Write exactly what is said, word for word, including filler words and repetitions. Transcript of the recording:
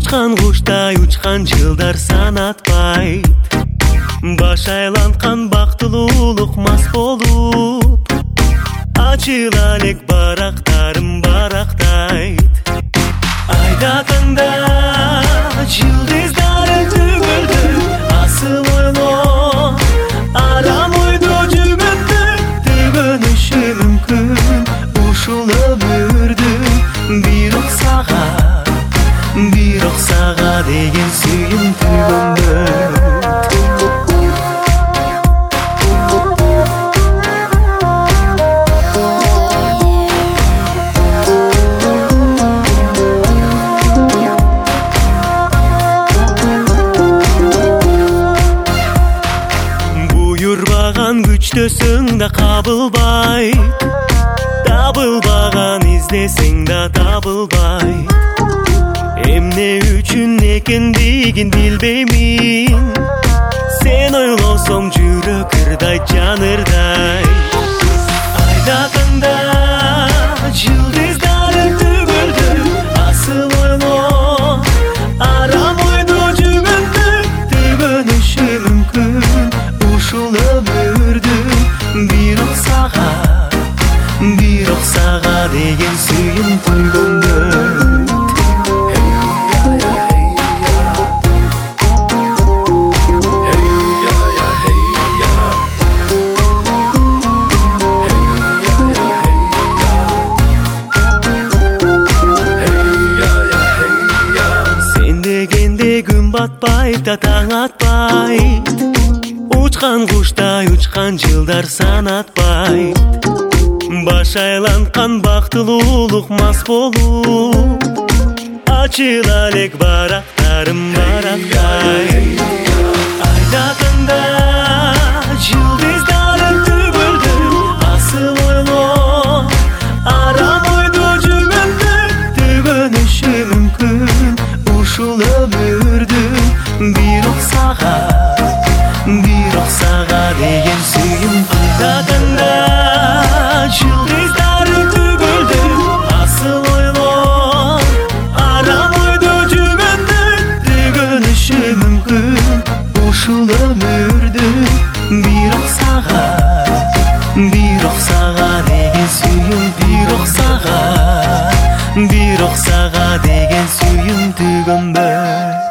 Учкан куштай учкан жылдар санатпайт, баш айланткан бактылуулук мас болуп, ачыла элек барактарым барактайт. Айдатында жылдыздары түгөлдү, асыл ойлоо арам ойдо жүгөттү, түгөнүшү мүмкүн ушул өмүрдү. Бирок сага, бирок сага деген сүйүм түгөнбөйт. Буйрбаган күчтөсөң да кабылбайт, табылбаган издесең да табылбайт. Эмне үчүн экендигин билбеймин, сен ойлосоң жүрөк ырдай жанырдай. Айдатында жылдыздары түгөлдү, асыл ойлоо арам ойдо жүгөттү, түгөнүшү мүмкүн ушул өмүрдү. Бирок сага, бирок сага деген сүйүм түгөнбөйт. Күн батпайт да таң атпайт, учкан куштай учкан жылдар санатпайт, баш айланткан бактылуулук мас болуп, ачыла элек барактарым барактайт. Айдатында жылдыздары түгөлдү, асыл ойлоо арам ойдо жүгөттү, түгөнүшү мүмкүн ушул өмүрдү. Бирок сага, бирок сага деген сүйүм айдатында жылдыздары түгөлдү, асыл ойлоо арам ойдо жүгөттү, түгөнүшү мүмкүн ушул өмүрдү. Бирок сага, бирок сага деген сүйүм, бирок сага, бирок сага деген сүйүм түгөнбөйт.